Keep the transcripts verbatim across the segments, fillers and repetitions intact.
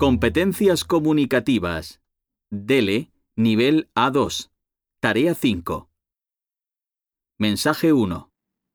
Competencias comunicativas. D L E, nivel A dos. Tarea cinco. Mensaje uno.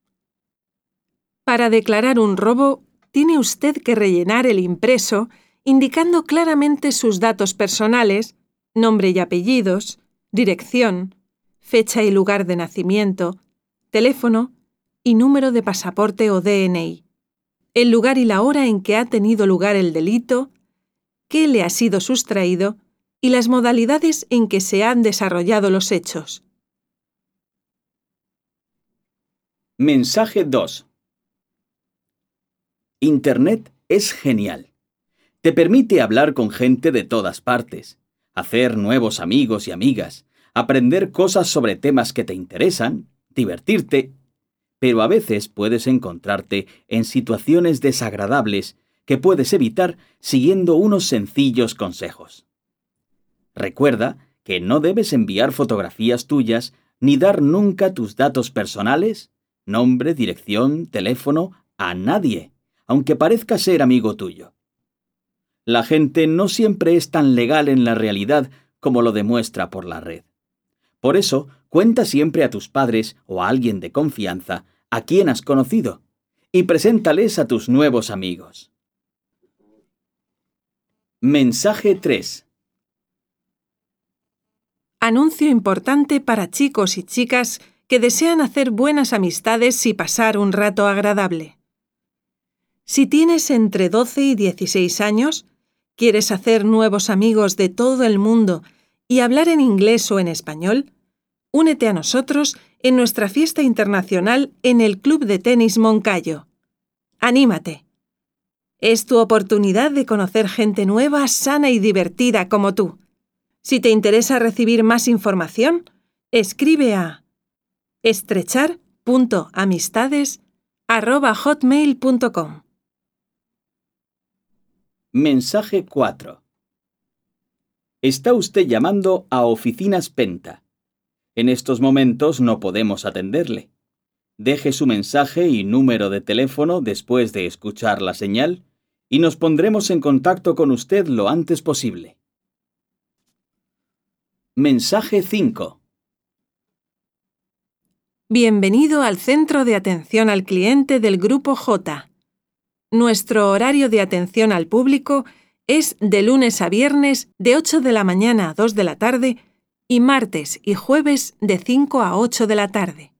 Para declarar un robo, tiene usted que rellenar el impreso indicando claramente sus datos personales, nombre y apellidos, dirección, fecha y lugar de nacimiento, teléfono y número de pasaporte o D N I, el lugar y la hora en que ha tenido lugar el delito, qué le ha sido sustraído y las modalidades en que se han desarrollado los hechos. Mensaje dos. Internet es genial. Te permite hablar con gente de todas partes, hacer nuevos amigos y amigas, aprender cosas sobre temas que te interesan, divertirte, pero a veces puedes encontrarte en situaciones desagradables que puedes evitar siguiendo unos sencillos consejos. Recuerda que no debes enviar fotografías tuyas ni dar nunca tus datos personales, nombre, dirección, teléfono, a nadie, aunque parezca ser amigo tuyo. La gente no siempre es tan legal en la realidad como lo demuestra por la red. Por eso, cuenta siempre a tus padres o a alguien de confianza a quien has conocido y preséntales a tus nuevos amigos. Mensaje tres. Anuncio importante para chicos y chicas que desean hacer buenas amistades y pasar un rato agradable. Si tienes entre doce y dieciséis años, quieres hacer nuevos amigos de todo el mundo y hablar en inglés o en español, únete a nosotros en nuestra fiesta internacional en el Club de Tenis Moncayo. ¡Anímate! Es tu oportunidad de conocer gente nueva, sana y divertida como tú. Si te interesa recibir más información, escribe a estrechar punto amistades arroba hotmail punto com. Mensaje cuatro. Está usted llamando a Oficinas Penta. En estos momentos no podemos atenderle. Deje su mensaje y número de teléfono después de escuchar la señal y nos pondremos en contacto con usted lo antes posible. Mensaje cinco. Bienvenido al Centro de Atención al Cliente del Grupo J. Nuestro horario de atención al público es de lunes a viernes de ocho de la mañana a dos de la tarde y martes y jueves de cinco a ocho de la tarde.